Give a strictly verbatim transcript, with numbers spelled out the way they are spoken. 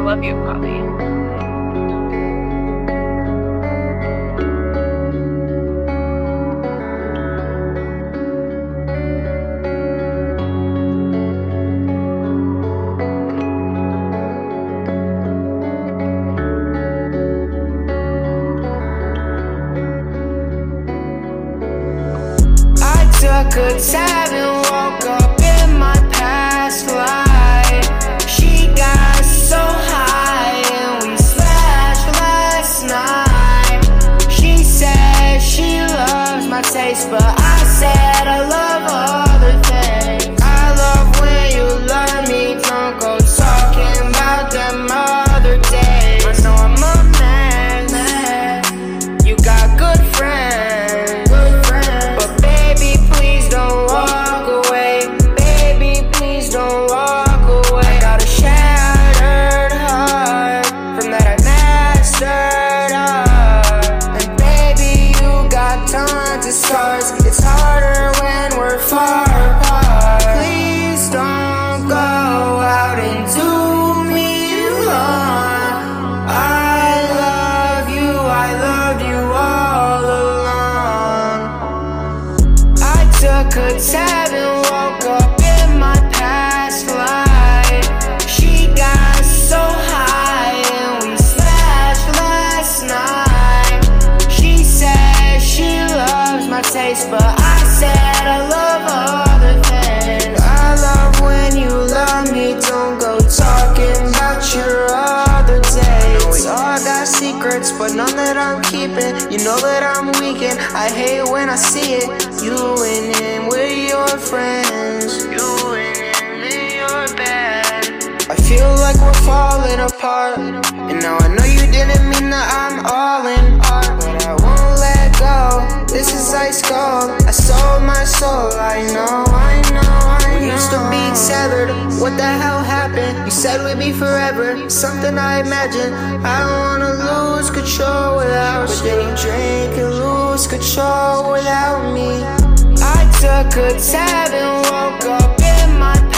love you, Poppy. Took a tab and woke up in my past life. She got so high and we slashed last night. She said she loves my taste, but I said I love other things. I love when you love me, don't go talking about them other days. I know I'm a man, you got good friends. It's harder when we're far apart. Please don't go out and do me wrong. I love you, I loved you all along. I took a tab and woke up in my past life. She got so high and we slashed last night. She said she loves my taste, but I said I love other things. I love when you love me, don't go talking about your other days. We all got secrets, but none that I'm keeping. You know that I'm weakened, I hate when I see it. You and him with your friends, you and him in your bed. I feel like we're falling apart, and now I know you didn't mean that I'm all in art, but I won't let go. This is ice cold, I sold my soul, I know, I know, I know. We used to be tethered, what the hell happened? You said we'd be forever, something I imagined. I don't wanna lose control without you, but then you drink and lose control without me. I took a tab and woke up in my